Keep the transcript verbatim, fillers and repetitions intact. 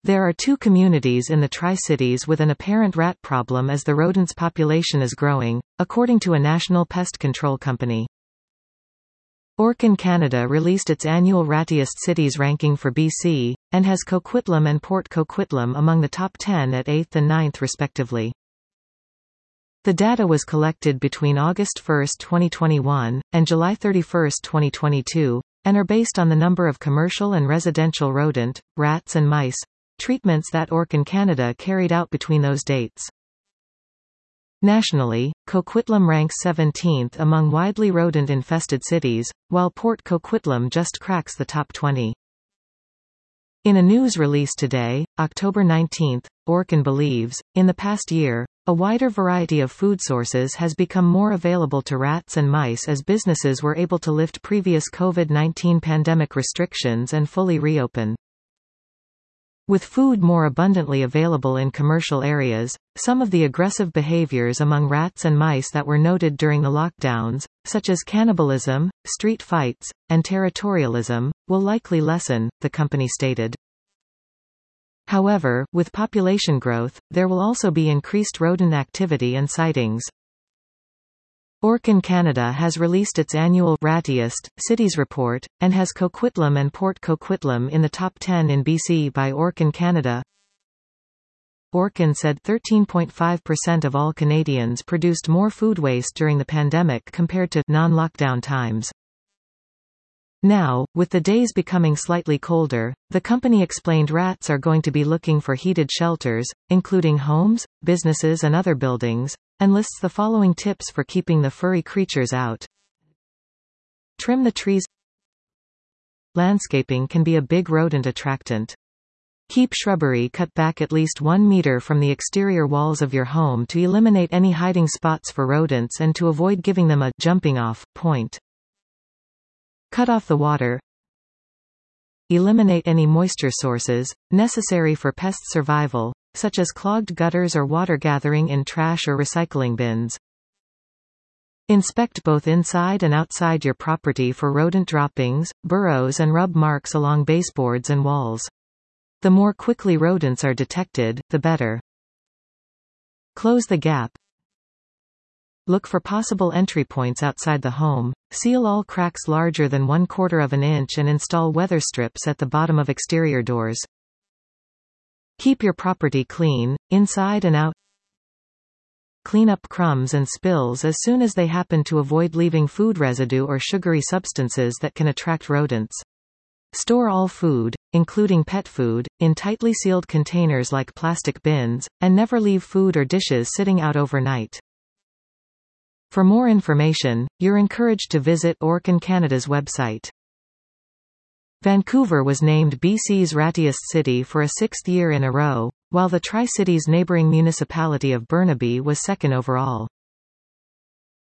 There are two communities in the Tri-Cities with an apparent rat problem as the rodents' population is growing, according to a national pest control company. Orkin Canada released its annual rattiest cities ranking for B C, and has Coquitlam and Port Coquitlam among the top ten at eighth and ninth respectively. The data was collected between August first twenty twenty-one, and July thirty-first twenty twenty-two, and are based on the number of commercial and residential rodent, rats and mice treatments that Orkin Canada carried out between those dates. Nationally, Coquitlam ranks seventeenth among widely rodent-infested cities, while Port Coquitlam just cracks the top twenty. In a news release today, October nineteenth, Orkin believes, in the past year, a wider variety of food sources has become more available to rats and mice as businesses were able to lift previous COVID nineteen pandemic restrictions and fully reopen. With food more abundantly available in commercial areas, some of the aggressive behaviors among rats and mice that were noted during the lockdowns, such as cannibalism, street fights, and territorialism, will likely lessen, the company stated. However, with population growth, there will also be increased rodent activity and sightings. Orkin Canada has released its annual Rattiest Cities report, and has Coquitlam and Port Coquitlam in the top ten in B C by Orkin Canada. Orkin said thirteen point five percent of all Canadians produced more food waste during the pandemic compared to non-lockdown times. Now, with the days becoming slightly colder, the company explained rats are going to be looking for heated shelters, including homes, businesses and other buildings, and lists the following tips for keeping the furry creatures out. Trim the trees. Landscaping can be a big rodent attractant. Keep shrubbery cut back at least one meter from the exterior walls of your home to eliminate any hiding spots for rodents and to avoid giving them a jumping-off point. Cut off the water. Eliminate any moisture sources, necessary for pest survival, such as clogged gutters or water gathering in trash or recycling bins. Inspect both inside and outside your property for rodent droppings, burrows and rub marks along baseboards and walls. The more quickly rodents are detected, the better. Close the gap. Look for possible entry points outside the home, seal all cracks larger than one quarter of an inch and install weather strips at the bottom of exterior doors. Keep your property clean, inside and out. Clean up crumbs and spills as soon as they happen to avoid leaving food residue or sugary substances that can attract rodents. Store all food, including pet food, in tightly sealed containers like plastic bins, and never leave food or dishes sitting out overnight. For more information, you're encouraged to visit Orkin Canada's website. Vancouver was named B C's rattiest city for a sixth year in a row, while the Tri-Cities neighbouring municipality of Burnaby was second overall.